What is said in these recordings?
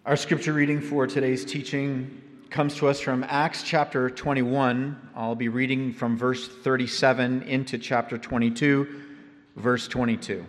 Our scripture reading for today's teaching comes to us from Acts chapter 21. I'll be reading from verse 37 into chapter 22, verse 22.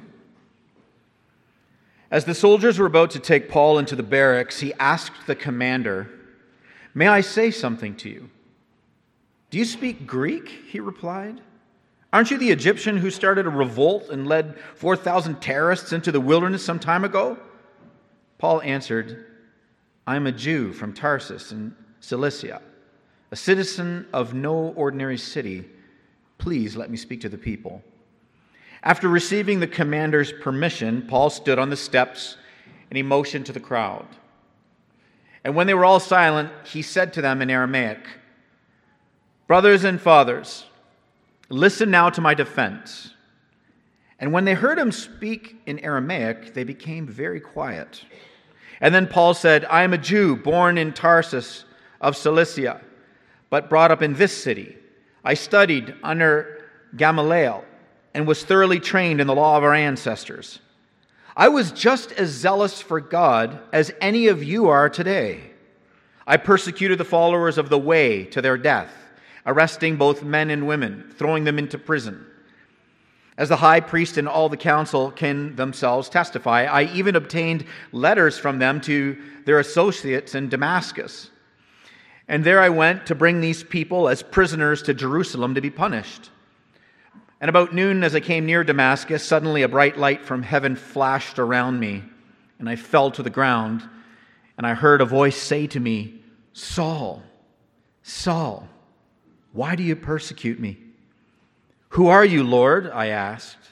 As the soldiers were about to take Paul into the barracks, he asked the commander, "May I say something to you?" "Do you speak Greek?" he replied. "Aren't you the Egyptian who started a revolt and led 4,000 terrorists into the wilderness some time ago?" Paul answered, "I am a Jew from Tarsus in Cilicia, a citizen of no ordinary city. Please let me speak to the people." After receiving the commander's permission, Paul stood on the steps and he motioned to the crowd. And when they were all silent, he said to them in Aramaic, "Brothers and fathers, listen now to my defense." And when they heard him speak in Aramaic, they became very quiet. And then Paul said, "I am a Jew born in Tarsus of Cilicia, but brought up in this city. I studied under Gamaliel and was thoroughly trained in the law of our ancestors. I was just as zealous for God as any of you are today. I persecuted the followers of the way to their death, arresting both men and women, throwing them into prison. As the high priest and all the council can themselves testify, I even obtained letters from them to their associates in Damascus. And there I went to bring these people as prisoners to Jerusalem to be punished. And about noon, as I came near Damascus, suddenly a bright light from heaven flashed around me, and I fell to the ground, and I heard a voice say to me, 'Saul, Saul, why do you persecute me?' 'Who are you, Lord?' I asked.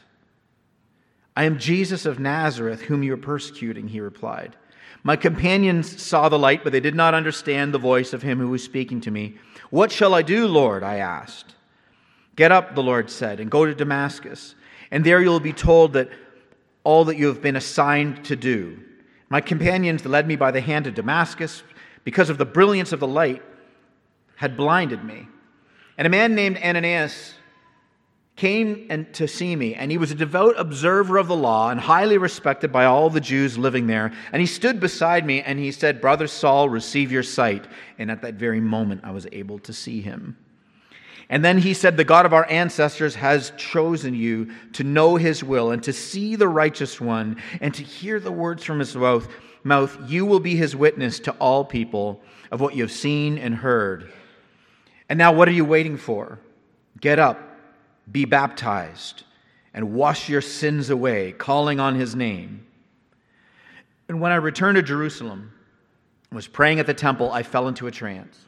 'I am Jesus of Nazareth, whom you are persecuting,' he replied. My companions saw the light, but they did not understand the voice of him who was speaking to me. 'What shall I do, Lord?' I asked. 'Get up,' the Lord said, 'and go to Damascus, and there you will be told that all that you have been assigned to do.' My companions led me by the hand to Damascus, because of the brilliance of the light had blinded me. And a man named Ananias came to see me, and he was a devout observer of the law and highly respected by all the Jews living there. And he stood beside me, and he said, 'Brother Saul, receive your sight.' And at that very moment, I was able to see him. And then he said, 'The God of our ancestors has chosen you to know his will and to see the righteous one and to hear the words from his mouth. You will be his witness to all people of what you have seen and heard. And now what are you waiting for? Get up, be baptized, and wash your sins away, calling on his name.' And when I returned to Jerusalem and was praying at the temple, I fell into a trance.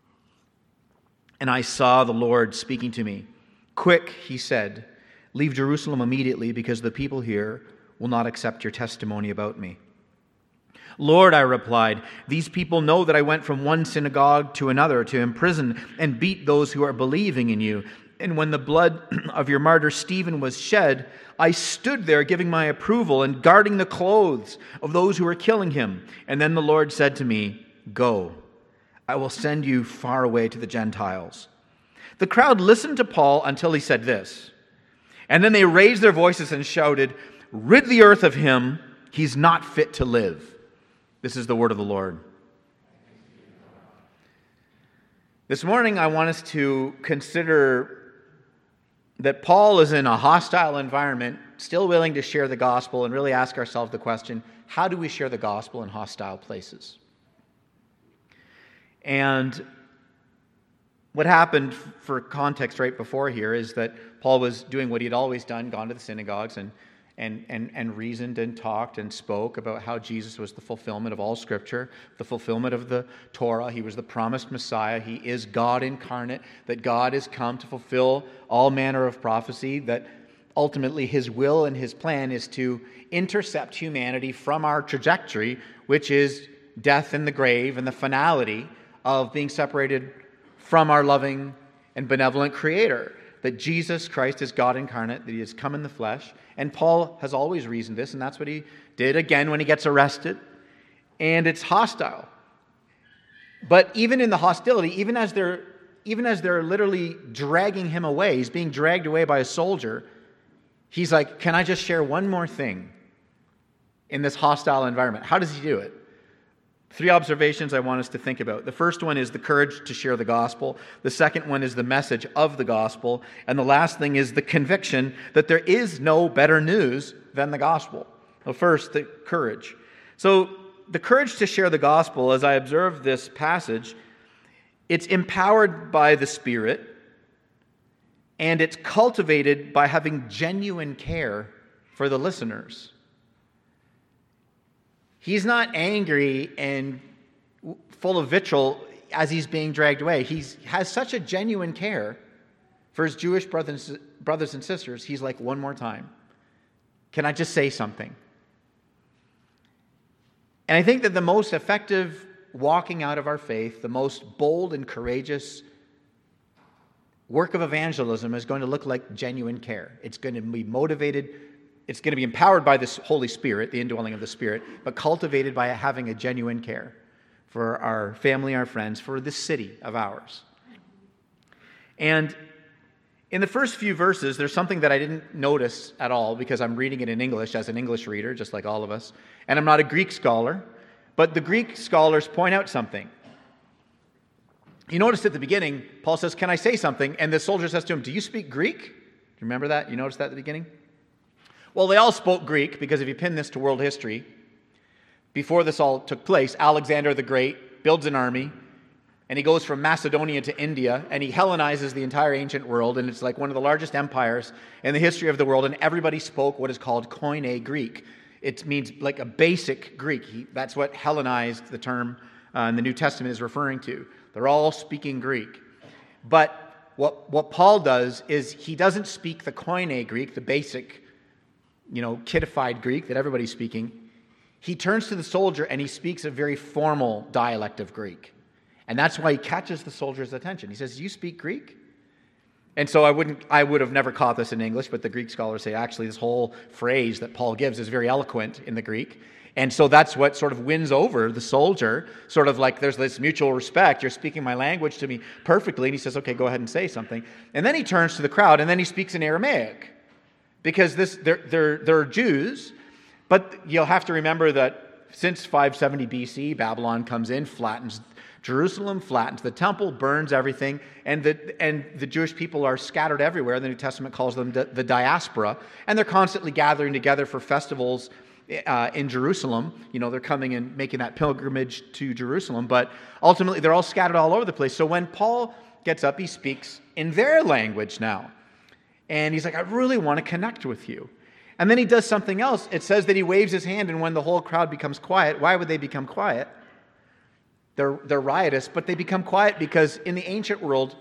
And I saw the Lord speaking to me. 'Quick,' he said, 'leave Jerusalem immediately, because the people here will not accept your testimony about me.' 'Lord,' I replied, 'these people know that I went from one synagogue to another to imprison and beat those who are believing in you. And when the blood of your martyr Stephen was shed, I stood there giving my approval and guarding the clothes of those who were killing him. And then the Lord said to me, "Go, I will send you far away to the Gentiles." The crowd listened to Paul until he said this. And then they raised their voices and shouted, "Rid the earth of him, he's not fit to live." This is the word of the Lord. This morning I want us to consider that Paul is in a hostile environment, still willing to share the gospel, and really ask ourselves the question, how do we share the gospel in hostile places? And what happened, for context right before here, is that Paul was doing what he'd always done, gone to the synagogues and reasoned and talked and spoke about how Jesus was the fulfillment of all Scripture, the fulfillment of the Torah. He was the promised Messiah. He is God incarnate, that God has come to fulfill all manner of prophecy, that ultimately his will and his plan is to intercept humanity from our trajectory, which is death in the grave and the finality of being separated from our loving and benevolent Creator. That Jesus Christ is God incarnate, that he has come in the flesh. And Paul has always reasoned this, and that's what he did again when he gets arrested. And it's hostile. But even in the hostility, even as they're literally dragging him away, he's being dragged away by a soldier, he's like, "Can I just share one more thing in this hostile environment?" How does he do it? Three observations I want us to think about. The first one is the courage to share the gospel. The second one is the message of the gospel. And the last thing is the conviction that there is no better news than the gospel. So first, the courage. So the courage to share the gospel, as I observe this passage, it's empowered by the Spirit, and it's cultivated by having genuine care for the listeners. He's not angry and full of vitriol as he's being dragged away. He has such a genuine care for his Jewish brothers and sisters. He's like, one more time. Can I just say something? And I think that the most effective walking out of our faith, the most bold and courageous work of evangelism is going to look like genuine care. It's going to be motivated. It's going to be empowered by the Holy Spirit, the indwelling of the Spirit, but cultivated by having a genuine care for our family, our friends, for this city of ours. And in the first few verses, there's something that I didn't notice at all because I'm reading it in English as an English reader, just like all of us. And I'm not a Greek scholar, but the Greek scholars point out something. You notice at the beginning, Paul says, "Can I say something?" And the soldier says to him, "Do you speak Greek?" Do you remember that? You noticed that at the beginning? Well, they all spoke Greek because if you pin this to world history, before this all took place, Alexander the Great builds an army, and he goes from Macedonia to India, and he Hellenizes the entire ancient world, and it's like one of the largest empires in the history of the world, and everybody spoke what is called Koine Greek. It means like a basic Greek. That's what Hellenized, the term in the New Testament, is referring to. They're all speaking Greek. But what Paul does is he doesn't speak the Koine Greek, the basic, kiddified Greek that everybody's speaking. He turns to the soldier and he speaks a very formal dialect of Greek. And that's why he catches the soldier's attention. He says, "You speak Greek?" And so I would have never caught this in English, but the Greek scholars say actually this whole phrase that Paul gives is very eloquent in the Greek. And so that's what sort of wins over the soldier, sort of like there's this mutual respect. You're speaking my language to me perfectly. And he says, "Okay, go ahead and say something." And then he turns to the crowd and then he speaks in Aramaic. Because they're Jews, but you'll have to remember that since 570 BC, Babylon comes in, flattens Jerusalem, flattens the temple, burns everything, and the Jewish people are scattered everywhere. The New Testament calls them the diaspora, and they're constantly gathering together for festivals in Jerusalem. They're coming and making that pilgrimage to Jerusalem, but ultimately they're all scattered all over the place. So when Paul gets up, he speaks in their language now. And he's like, "I really want to connect with you." And then he does something else. It says that he waves his hand, and when the whole crowd becomes quiet, why would they become quiet? They're riotous, but they become quiet because in the ancient world,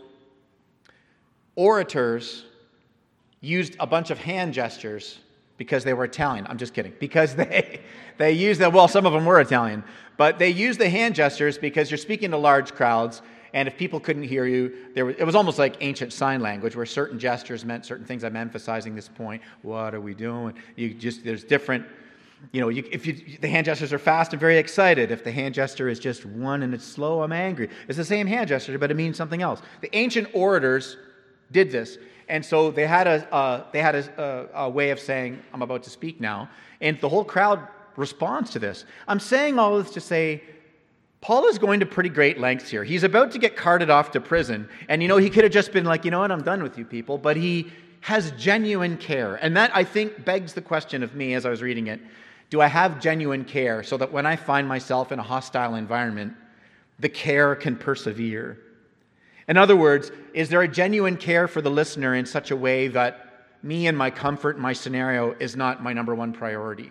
orators used a bunch of hand gestures because they were Italian. I'm just kidding. Because they used them, well, some of them were Italian, but they used the hand gestures because you're speaking to large crowds. And if people couldn't hear you, it was almost like ancient sign language where certain gestures meant certain things. I'm emphasizing this point. What are we doing? There's different, the hand gestures are fast and very excited. If the hand gesture is just one and it's slow, I'm angry. It's the same hand gesture, but it means something else. The ancient orators did this. And so they had a way of saying, "I'm about to speak now." And the whole crowd responds to this. I'm saying all this to say, Paul is going to pretty great lengths here. He's about to get carted off to prison. And, he could have just been like, "You know what, I'm done with you people." But he has genuine care. And that, I think, begs the question of me as I was reading it. Do I have genuine care so that when I find myself in a hostile environment, the care can persevere? In other words, is there a genuine care for the listener in such a way that me and my comfort, my scenario, is not my number one priority?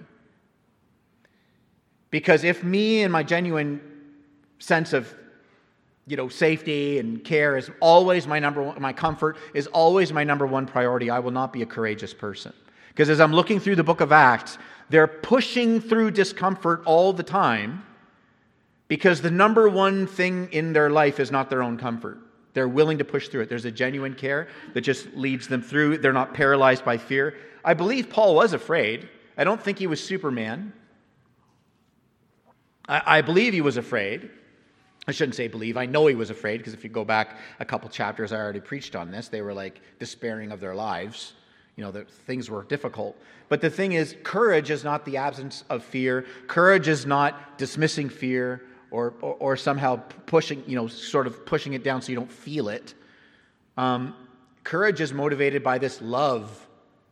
Because if me and my genuine sense of, safety and care is always my comfort is always my number one priority, I will not be a courageous person. Because as I'm looking through the book of Acts, they're pushing through discomfort all the time because the number one thing in their life is not their own comfort. They're willing to push through it. There's a genuine care that just leads them through. They're not paralyzed by fear. I believe Paul was afraid. I don't think he was Superman. I believe he was afraid. I shouldn't say believe. I know he was afraid because if you go back a couple chapters, I already preached on this. They were like despairing of their lives. That things were difficult. But the thing is, courage is not the absence of fear. Courage is not dismissing fear or somehow pushing, sort of pushing it down so you don't feel it. Courage is motivated by this love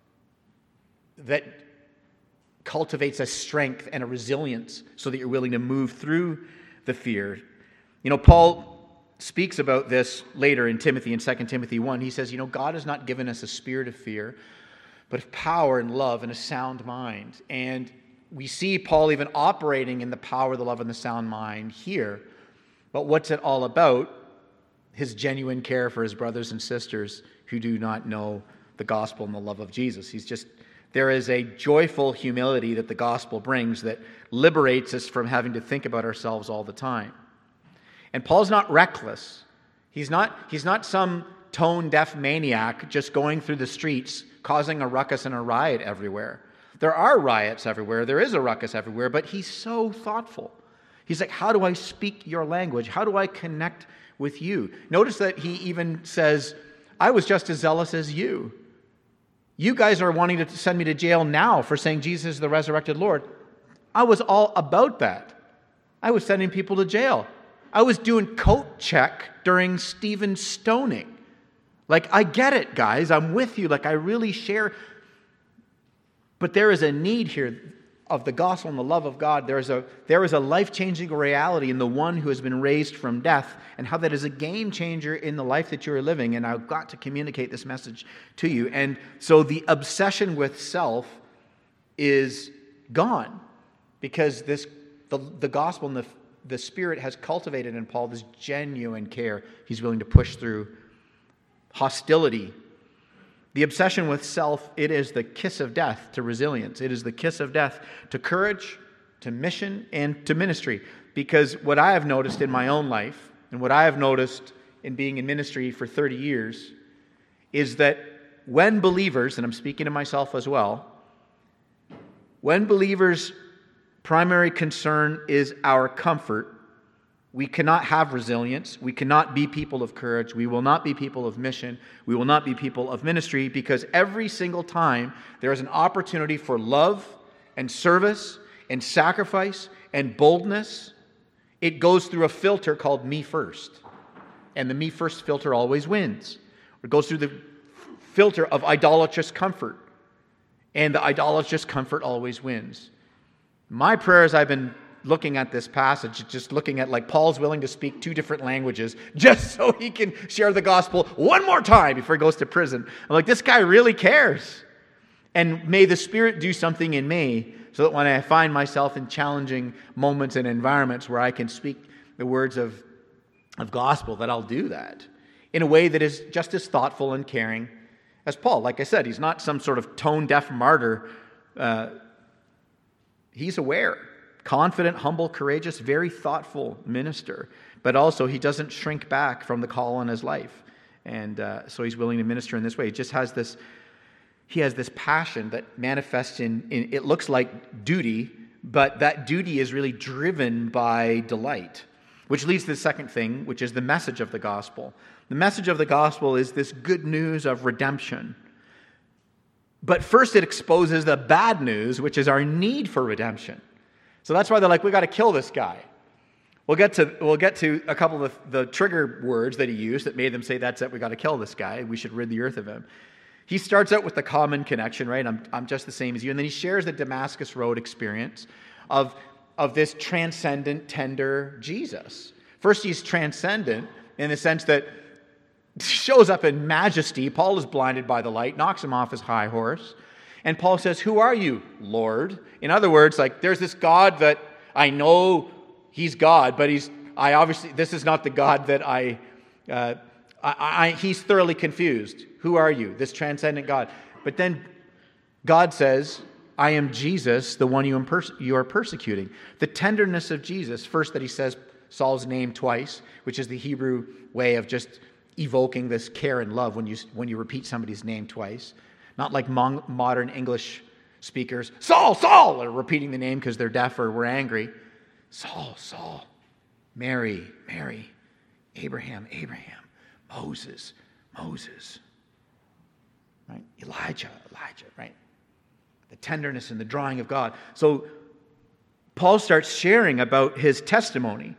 that cultivates a strength and a resilience so that you're willing to move through the fear. Paul speaks about this later in Timothy, in 2 Timothy 1. He says, God has not given us a spirit of fear, but of power and love and a sound mind. And we see Paul even operating in the power, the love, and the sound mind here. But what's it all about? His genuine care for his brothers and sisters who do not know the gospel and the love of Jesus. There is a joyful humility that the gospel brings that liberates us from having to think about ourselves all the time. And Paul's not reckless. He's not some tone-deaf maniac just going through the streets causing a ruckus and a riot everywhere. There are riots everywhere. There is a ruckus everywhere, but he's so thoughtful. He's like, how do I speak your language? How do I connect with you? Notice that he even says, I was just as zealous as you. You guys are wanting to send me to jail now for saying Jesus is the resurrected Lord. I was all about that. I was sending people to jail. I was doing coat check during Stephen's stoning. I get it, guys. I'm with you. I really share. But there is a need here of the gospel and the love of God. There is a life-changing reality in the one who has been raised from death, and how that is a game changer in the life that you're living. And I've got to communicate this message to you. And so the obsession with self is gone, because the gospel and the Spirit has cultivated in Paul this genuine care. He's willing to push through hostility. The obsession with self, it is the kiss of death to resilience. It is the kiss of death to courage, to mission, and to ministry. Because what I have noticed in my own life, and what I have noticed in being in ministry for 30 years, is that when believers, and I'm speaking to myself as well, when believers' primary concern is our comfort, we cannot have resilience. We cannot be people of courage. We will not be people of mission. We will not be people of ministry, because every single time there is an opportunity for love and service and sacrifice and boldness, it goes through a filter called me first. And the me first filter always wins. It goes through the filter of idolatrous comfort. And the idolatrous comfort always wins. My prayer as I've been looking at this passage, just looking at Paul's willing to speak 2 different languages just so he can share the gospel one more time before he goes to prison. I'm like, this guy really cares. And may the Spirit do something in me so that when I find myself in challenging moments and environments where I can speak the words of gospel, that I'll do that in a way that is just as thoughtful and caring as Paul. Like I said, he's not some sort of tone-deaf martyr. He's aware. Confident, humble, courageous, very thoughtful minister. But also, he doesn't shrink back from the call on his life. And so he's willing to minister in this way. He just has this passion that manifests in it looks like duty, but that duty is really driven by delight. Which leads to the second thing, which is the message of the gospel. The message of the gospel is this good news of redemption. But first it exposes the bad news, which is our need for redemption. So that's why they're like, we got to kill this guy. We'll get to a couple of the trigger words that he used that made them say, that's it, we got to kill this guy. We should rid the earth of him. He starts out with the common connection, right? I'm just the same as you. And then he shares the Damascus Road experience of this transcendent, tender Jesus. First, he's transcendent in the sense that he shows up in majesty. Paul is blinded by the light, knocks him off his high horse. And Paul says, who are you, Lord? In other words, there's this God that I know he's God, but this is not the God that he's thoroughly confused. Who are you, this transcendent God? But then God says, I am Jesus, the one you are persecuting. The tenderness of Jesus, first that he says Saul's name twice, which is the Hebrew way of just evoking this care and love when you repeat somebody's name twice. Not like modern English speakers, Saul, Saul, are repeating the name because they're deaf or we're angry. Saul, Saul, Mary, Mary, Abraham, Abraham, Moses, Moses, right? Elijah, right? The tenderness and the drawing of God. So Paul starts sharing about his testimony.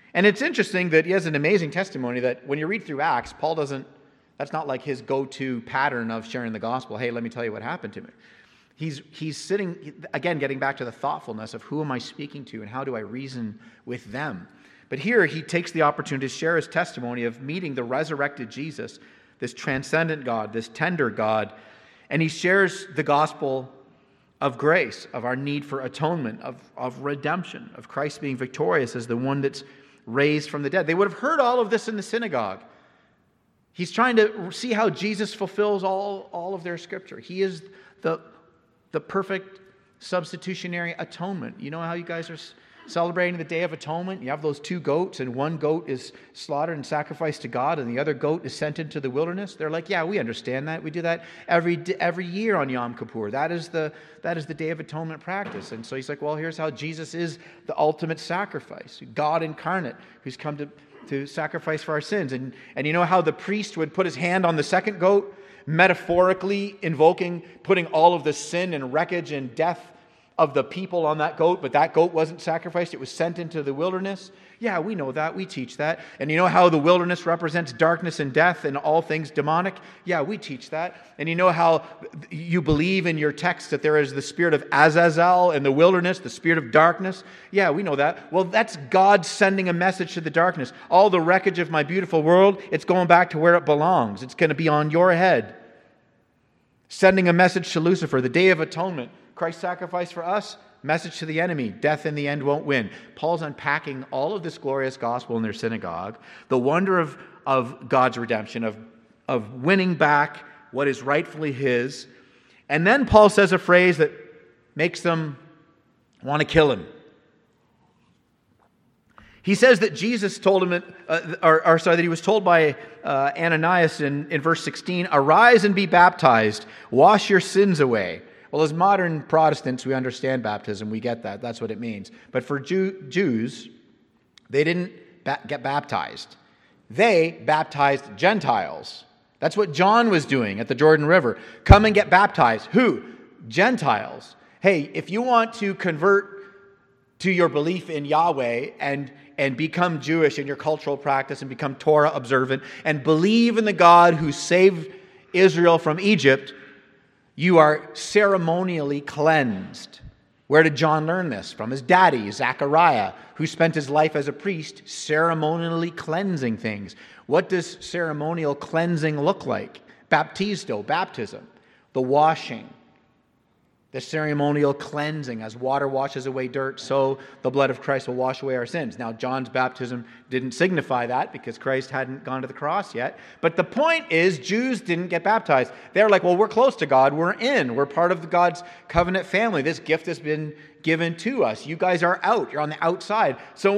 And it's interesting that he has an amazing testimony that when you read through Acts, Paul doesn't, that's not like his go-to pattern of sharing the gospel. Hey, let me tell you what happened to me. He's sitting, again, getting back to the thoughtfulness of who am I speaking to and how do I reason with them. But here he takes the opportunity to share his testimony of meeting the resurrected Jesus, this transcendent God, this tender God, and he shares the gospel of grace, of our need for atonement, of redemption, of Christ being victorious as the one that's raised from the dead. They would have heard all of this in the synagogue. He's trying to see how Jesus fulfills all of their scripture. He is the perfect substitutionary atonement. You know how you guys are celebrating the Day of Atonement? You have those two goats, and one goat is slaughtered and sacrificed to God, and the other goat is sent into the wilderness. They're like, yeah, we understand that. We do that every year on Yom Kippur. That is the Day of Atonement practice. And so he's like, well, here's how Jesus is the ultimate sacrifice, God incarnate, who's come to sacrifice for our sins. And you know how the priest would put his hand on the second goat, metaphorically invoking, putting all of the sin and wreckage and death of the people on that goat, but that goat wasn't sacrificed. It was sent into the wilderness. Yeah, we know that. We teach that. And you know how the wilderness represents darkness and death and all things demonic? Yeah, we teach that. And you know how you believe in your text that there is the spirit of Azazel in the wilderness, the spirit of darkness? Yeah, we know that. Well, that's God sending a message to the darkness. All the wreckage of my beautiful world, it's going back to where it belongs. It's going to be on your head. Sending a message to Lucifer, the Day of Atonement. Christ's sacrifice for us, message to the enemy. Death in the end won't win. Paul's unpacking all of this glorious gospel in their synagogue, the wonder of God's redemption, of winning back what is rightfully his. And then Paul says a phrase that makes them want to kill him. He says that Jesus told him, that he was told by Ananias in verse 16, "Arise and be baptized, wash your sins away." Well, as modern Protestants, we understand baptism. We get that. That's what it means. But for Jews, they didn't get baptized. They baptized Gentiles. That's what John was doing at the Jordan River. Come and get baptized. Who? Gentiles. Hey, if you want to convert to your belief in Yahweh and become Jewish in your cultural practice and become Torah observant and believe in the God who saved Israel from Egypt, you are ceremonially cleansed. Where did John learn this? From his daddy, Zechariah, who spent his life as a priest ceremonially cleansing things. What does ceremonial cleansing look like? Baptizo, baptism, the washing, the ceremonial cleansing. As water washes away dirt, so the blood of Christ will wash away our sins. Now, John's baptism didn't signify that because Christ hadn't gone to the cross yet. But the point is, Jews didn't get baptized. They're like, well, we're close to God. We're in. We're part of God's covenant family. This gift has been given to us. You guys are out. You're on the outside. So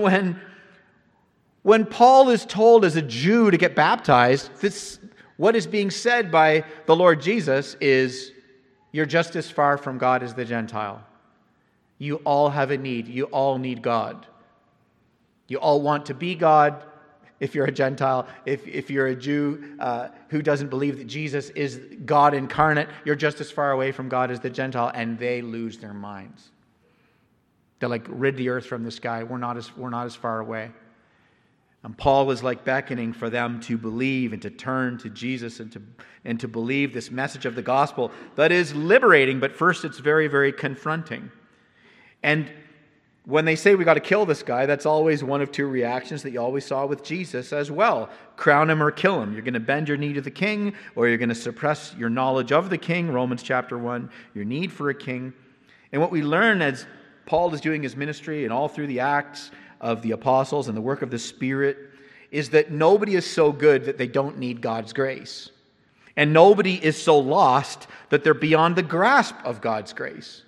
when Paul is told as a Jew to get baptized, what is being said by the Lord Jesus is, you're just as far from God as the Gentile. You all have a need. You all need God. You all want to be God if you're a Gentile. If you're a Jew who doesn't believe that Jesus is God incarnate, you're just as far away from God as the Gentile, and they lose their minds. They're like, rid the earth from this guy. We're not as far away. And Paul was like beckoning for them to believe and to turn to Jesus and to believe this message of the gospel that is liberating, but first it's very, very confronting. And when they say we got to kill this guy, that's always one of two reactions that you always saw with Jesus as well. Crown him or kill him. You're going to bend your knee to the king, or you're going to suppress your knowledge of the king, Romans chapter 1, your need for a king. And what we learn as Paul is doing his ministry and all through the Acts of the apostles and the work of the Spirit is that nobody is so good that they don't need God's grace. And nobody is so lost that they're beyond the grasp of God's grace.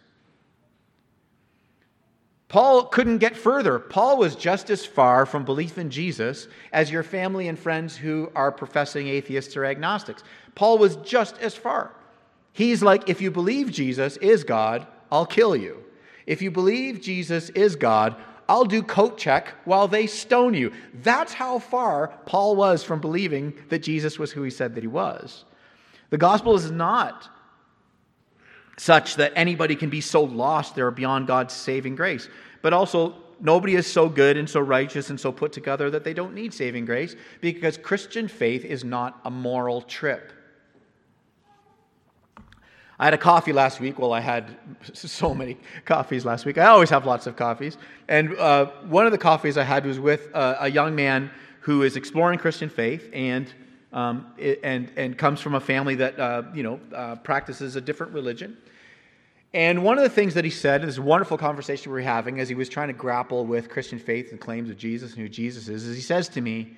Paul couldn't get further. Paul was just as far from belief in Jesus as your family and friends who are professing atheists or agnostics. Paul was just as far. He's like, if you believe Jesus is God, I'll kill you. If you believe Jesus is God, I'll do coat check while they stone you. That's how far Paul was from believing that Jesus was who he said that he was. The gospel is not such that anybody can be so lost they're beyond God's saving grace. But also, nobody is so good and so righteous and so put together that they don't need saving grace, because Christian faith is not a moral trip. I had a coffee last week. Well, I had so many coffees last week. I always have lots of coffees. And one of the coffees I had was with a young man who is exploring Christian faith and comes from a family that practices a different religion. And one of the things that he said, this wonderful conversation we were having as he was trying to grapple with Christian faith and claims of Jesus and who Jesus is he says to me,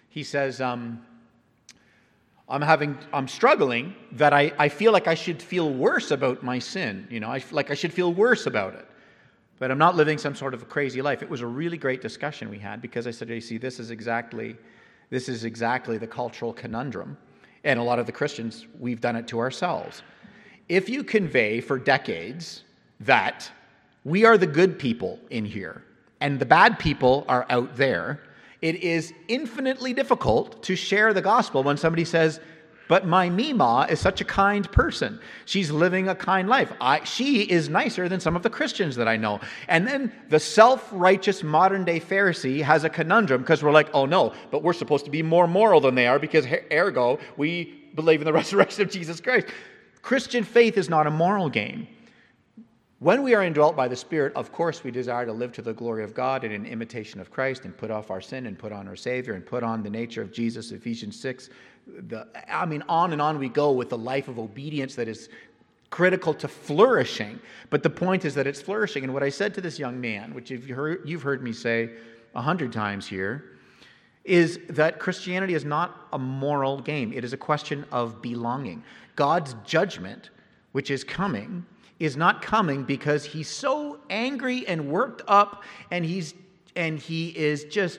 I'm struggling that I feel like I should feel worse about my sin. I should feel worse about it. But I'm not living some sort of a crazy life. It was a really great discussion we had, because I said, you see, this is exactly the cultural conundrum. And a lot of the Christians, we've done it to ourselves. If you convey for decades that we are the good people in here and the bad people are out there, it is infinitely difficult to share the gospel when somebody says, but my Mima is such a kind person. She's living a kind life. She is nicer than some of the Christians that I know. And then the self-righteous modern-day Pharisee has a conundrum, because we're like, oh no, but we're supposed to be more moral than they are, because ergo, we believe in the resurrection of Jesus Christ. Christian faith is not a moral game. When we are indwelt by the Spirit, of course we desire to live to the glory of God and in imitation of Christ, and put off our sin and put on our Savior and put on the nature of Jesus, Ephesians 6. On and on we go with the life of obedience that is critical to flourishing. But the point is that it's flourishing. And what I said to this young man, which you've heard me say 100 times here, is that Christianity is not a moral game. It is a question of belonging. God's judgment, which is coming, is not coming because he's so angry and worked up, and he is just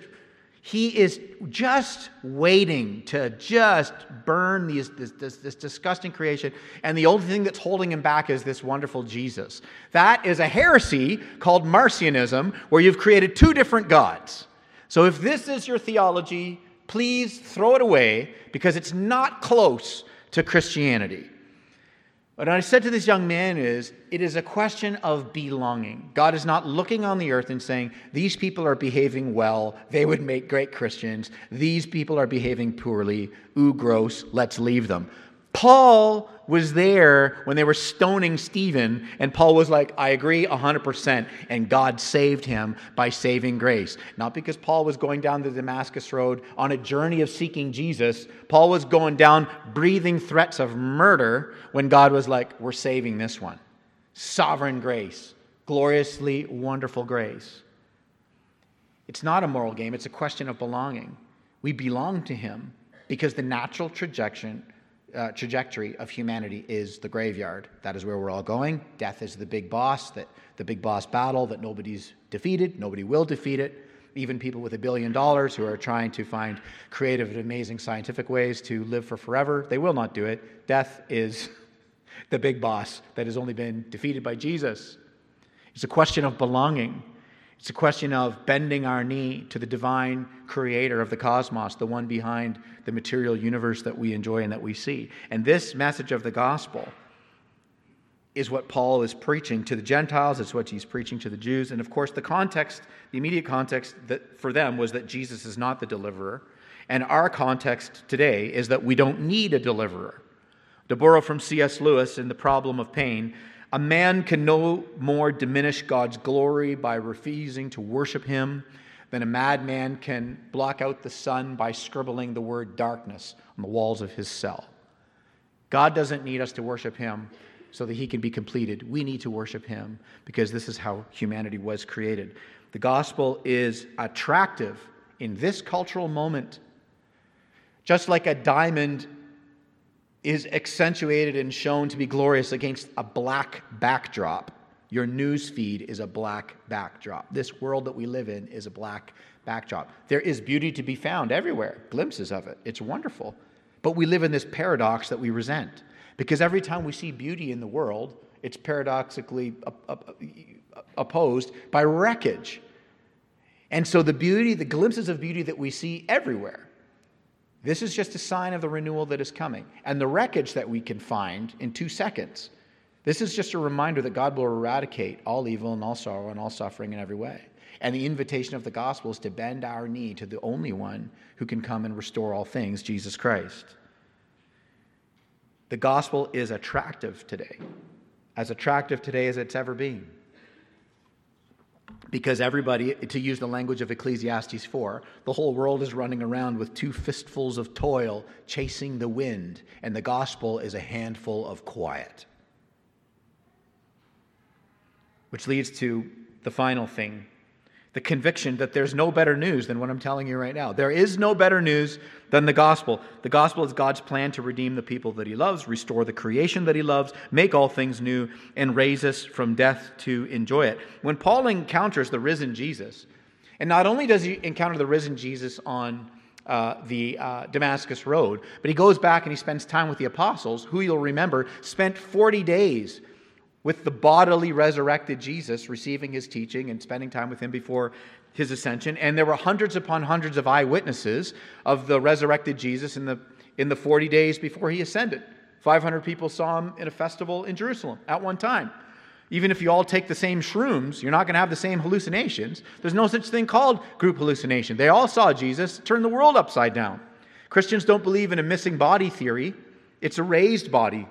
waiting to just burn this disgusting creation, and the only thing that's holding him back is this wonderful Jesus. That is a heresy called Marcionism, where you've created two different gods. So if this is your theology, please throw it away, because it's not close to Christianity. What I said to this young man is, it is a question of belonging. God is not looking on the earth and saying, these people are behaving well, they would make great Christians. These people are behaving poorly, ooh, gross, let's leave them. Paul was there when they were stoning Stephen, and Paul was like, I agree 100%, and God saved him by saving grace. Not because Paul was going down the Damascus road on a journey of seeking Jesus. Paul was going down breathing threats of murder when God was like, we're saving this one. Sovereign grace, gloriously wonderful grace. It's not a moral game, it's a question of belonging. We belong to him because the natural trajectory of humanity is the graveyard. That is where we're all going. Death is the big boss battle that nobody's defeated. Nobody will defeat it. Even people with $1 billion who are trying to find creative and amazing scientific ways to live for forever, they will not do it. Death is the big boss that has only been defeated by Jesus. It's a question of belonging. It's a question of bending our knee to the divine creator of the cosmos, the one behind the material universe that we enjoy and that we see. And this message of the gospel is what Paul is preaching to the Gentiles. It's what he's preaching to the Jews. And of course, the immediate context that for them was that Jesus is not the deliverer. And our context today is that we don't need a deliverer. To borrow from C.S. Lewis in The Problem of Pain, a man can no more diminish God's glory by refusing to worship him than a madman can block out the sun by scribbling the word darkness on the walls of his cell. God doesn't need us to worship him so that he can be completed. We need to worship him because this is how humanity was created. The gospel is attractive in this cultural moment. Just like a diamond is accentuated and shown to be glorious against a black backdrop. Your news feed is a black backdrop. This world that we live in is a black backdrop. There is beauty to be found everywhere, glimpses of it. It's wonderful. But we live in this paradox that we resent. Because every time we see beauty in the world, it's paradoxically opposed by wreckage. And so the glimpses of beauty that we see everywhere, this is just a sign of the renewal that is coming. And the wreckage that we can find in 2 seconds, this is just a reminder that God will eradicate all evil and all sorrow and all suffering in every way. And the invitation of the gospel is to bend our knee to the only one who can come and restore all things, Jesus Christ. The gospel is attractive today as it's ever been. Because everybody, to use the language of Ecclesiastes 4, the whole world is running around with 2 fistfuls of toil, chasing the wind, and the gospel is a handful of quiet. Which leads to the final thing, the conviction that there's no better news than what I'm telling you right now. There is no better news than the gospel. The gospel is God's plan to redeem the people that he loves, restore the creation that he loves, make all things new, and raise us from death to enjoy it. When Paul encounters the risen Jesus, and not only does he encounter the risen Jesus on the Damascus Road, but he goes back and he spends time with the apostles, who you'll remember spent 40 days with the bodily resurrected Jesus, receiving his teaching and spending time with him before his ascension. And there were hundreds upon hundreds of eyewitnesses of the resurrected Jesus in the 40 days before he ascended. 500 people saw him in a festival in Jerusalem at one time. Even if you all take the same shrooms, you're not going to have the same hallucinations. There's no such thing called group hallucination. They all saw Jesus turn the world upside down. Christians don't believe in a missing body theory. It's a raised body.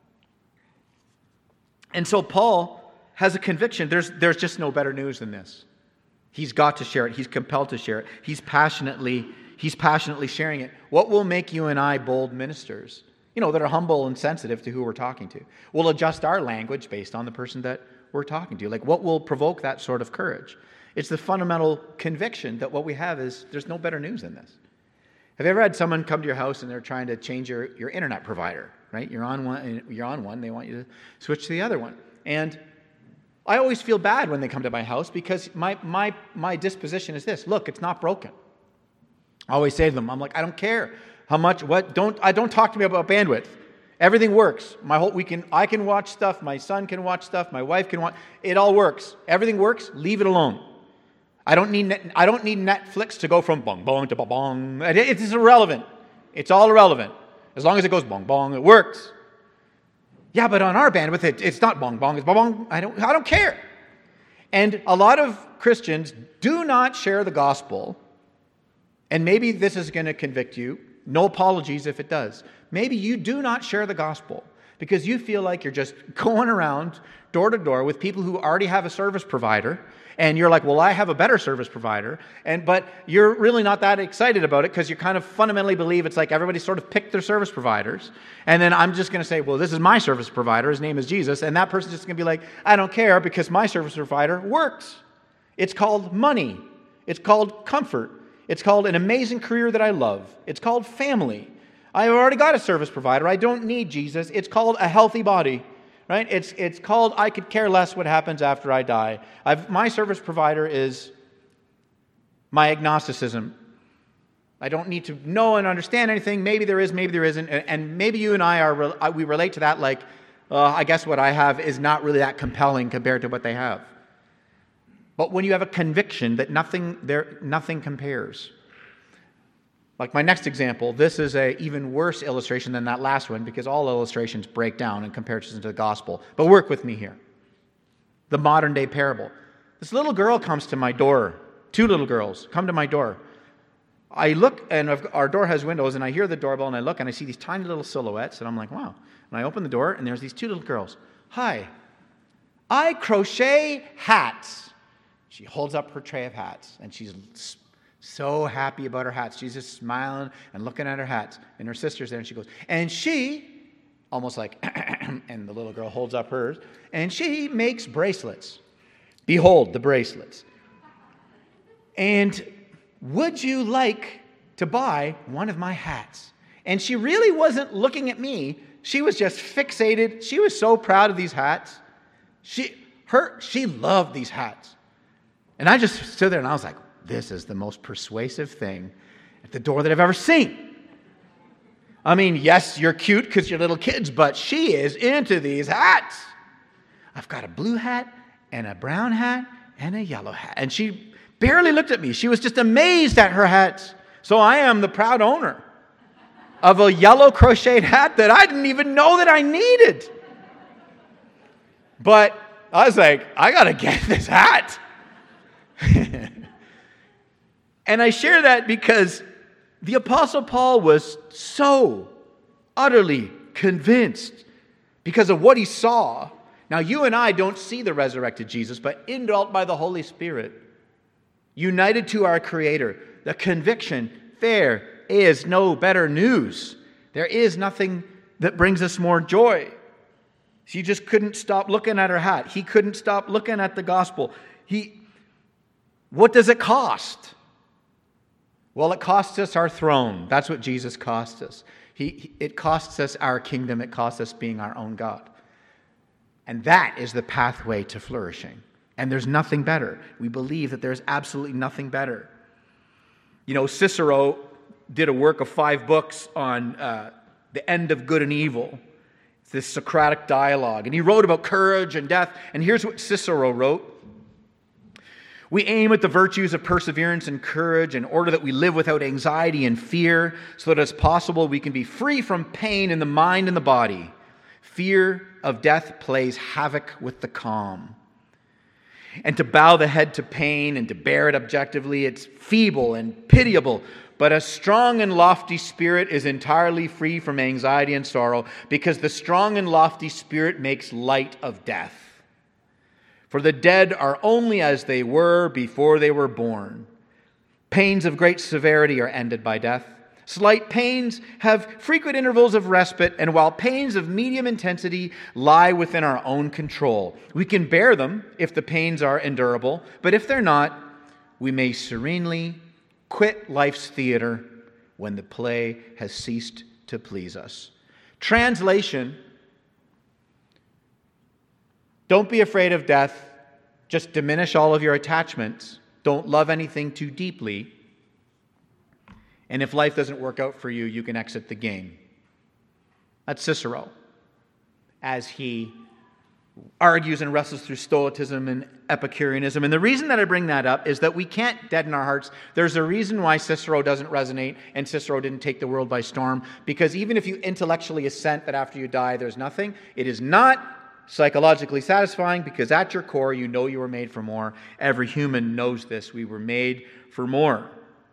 And so Paul has a conviction. There's just no better news than this. He's got to share it. He's compelled to share it. He's passionately sharing it. What will make you and I bold ministers? That are humble and sensitive to who we're talking to. We'll adjust our language based on the person that we're talking to. Like, what will provoke that sort of courage? It's the fundamental conviction that what we have is there's no better news than this. Have you ever had someone come to your house and they're trying to change your internet provider, right? You're on one, they want you to switch to the other one. And I always feel bad when they come to my house because my disposition is this: look, it's not broken. I always say to them, I'm like, I don't care how much, don't talk to me about bandwidth. Everything works. I can watch stuff, my son can watch stuff, my wife can watch, it all works. Everything works, leave it alone. I don't need Netflix to go from bong bong to bong bong. It's irrelevant. It's all irrelevant. As long as it goes bong bong, it works. Yeah, but on our bandwidth, it's not bong bong, it's bong bong. I don't care. And a lot of Christians do not share the gospel. And maybe this is going to convict you. No apologies if it does. Maybe you do not share the gospel because you feel like you're just going around door to door with people who already have a service provider. And you're like, well, I have a better service provider. But you're really not that excited about it because you kind of fundamentally believe it's like everybody sort of picked their service providers. And then I'm just going to say, well, this is my service provider. His name is Jesus. And that person's just going to be like, I don't care because my service provider works. It's called money. It's called comfort. It's called an amazing career that I love. It's called family. I've already got a service provider. I don't need Jesus. It's called a healthy body. Right? It's called I could care less what happens after I die. My service provider is my agnosticism. I don't need to know and understand anything. Maybe there is, maybe there isn't. And maybe you and I we relate to that like, I guess what I have is not really that compelling compared to what they have. But when you have a conviction that nothing compares. Like my next example, this is an even worse illustration than that last one because all illustrations break down in comparison to the gospel. But work with me here. The modern day parable. This little girl comes to my door. 2 little girls come to my door. I look, and our door has windows, and I hear the doorbell, and I look, and I see these tiny little silhouettes, and I'm like, wow. And I open the door, and there's these 2 little girls. Hi, I crochet hats. She holds up her tray of hats, and she's so happy about her hats. She's just smiling and looking at her hats. And her sister's there, and she goes, and she, almost like, and the little girl holds up hers, and she makes bracelets. Behold the bracelets. And would you like to buy one of my hats? And she really wasn't looking at me. She was just fixated. She was so proud of these hats. She loved these hats. And I just stood there and I was like, this is the most persuasive thing at the door that I've ever seen. I mean, yes, you're cute because you're little kids, but she is into these hats. I've got a blue hat and a brown hat and a yellow hat. And she barely looked at me. She was just amazed at her hats. So I am the proud owner of a yellow crocheted hat that I didn't even know that I needed. But I was like, I got to get this hat. And I share that because the Apostle Paul was so utterly convinced because of what he saw. Now, you and I don't see the resurrected Jesus, but indwelt by the Holy Spirit, united to our Creator, the conviction, there is no better news. There is nothing that brings us more joy. She just couldn't stop looking at her hat. He couldn't stop looking at the gospel. What does it cost? Well, it costs us our throne. That's what Jesus cost us. It costs us our kingdom. It costs us being our own God. And that is the pathway to flourishing. And there's nothing better. We believe that there's absolutely nothing better. You know, Cicero did a work of 5 books on the end of good and evil. It's this Socratic dialogue. And he wrote about courage and death. And here's what Cicero wrote. We aim at the virtues of perseverance and courage in order that we live without anxiety and fear, so that as possible we can be free from pain in the mind and the body. Fear of death plays havoc with the calm. And to bow the head to pain and to bear it objectively, it's feeble and pitiable. But a strong and lofty spirit is entirely free from anxiety and sorrow, because the strong and lofty spirit makes light of death. For the dead are only as they were before they were born. Pains of great severity are ended by death. Slight pains have frequent intervals of respite, and while pains of medium intensity lie within our own control, we can bear them if the pains are endurable, but if they're not, we may serenely quit life's theater when the play has ceased to please us. Translation: don't be afraid of death. Just diminish all of your attachments. Don't love anything too deeply. And if life doesn't work out for you, you can exit the game. That's Cicero, as he argues and wrestles through Stoicism and Epicureanism. And the reason that I bring that up is that we can't deaden our hearts. There's a reason why Cicero doesn't resonate and Cicero didn't take the world by storm. Because even if you intellectually assent that after you die there's nothing, it is not psychologically satisfying, because at your core you know you were made for more. Every human knows this. We were made for more.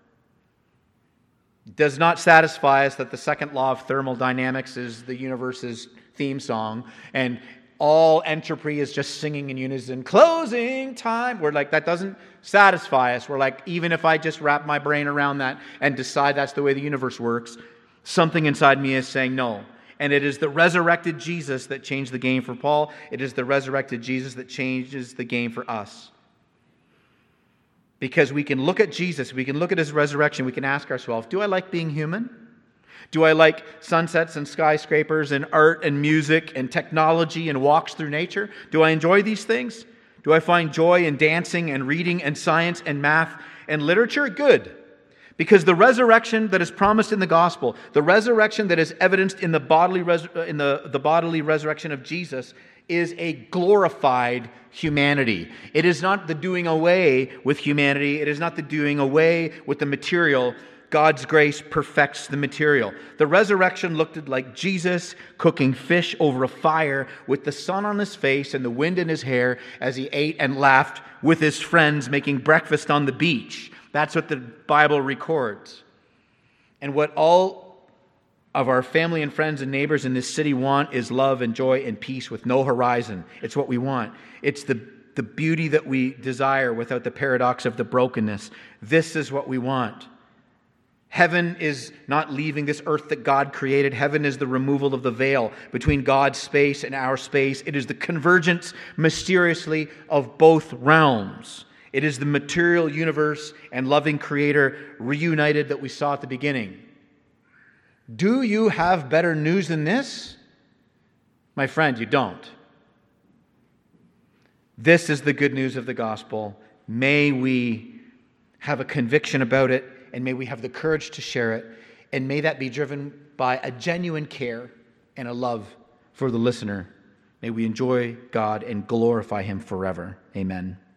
It does not satisfy us that the second law of thermodynamics is the universe's theme song, and all entropy is just singing in unison, closing time. We're like, that doesn't satisfy us. We're like, even if I just wrap my brain around that and decide that's the way the universe works, something inside me is saying no. And it is the resurrected Jesus that changed the game for Paul. It is the resurrected Jesus that changes the game for us. Because we can look at Jesus, we can look at his resurrection, we can ask ourselves, do I like being human? Do I like sunsets and skyscrapers and art and music and technology and walks through nature? Do I enjoy these things? Do I find joy in dancing and reading and science and math and literature? Good. Because the resurrection that is promised in the gospel, the resurrection that is evidenced in the bodily resurrection of Jesus, is a glorified humanity. It is not the doing away with humanity. It is not the doing away with the material. God's grace perfects the material. The resurrection looked like Jesus cooking fish over a fire with the sun on his face and the wind in his hair as he ate and laughed with his friends making breakfast on the beach. That's what the Bible records. And what all of our family and friends and neighbors in this city want is love and joy and peace with no horizon. It's what we want. It's the beauty that we desire without the paradox of the brokenness. This is what we want. Heaven is not leaving this earth that God created. Heaven is the removal of the veil between God's space and our space. It is the convergence, mysteriously, of both realms. It is the material universe and loving Creator reunited that we saw at the beginning. Do you have better news than this? My friend, you don't. This is the good news of the gospel. May we have a conviction about it, and may we have the courage to share it, and may that be driven by a genuine care and a love for the listener. May we enjoy God and glorify Him forever. Amen.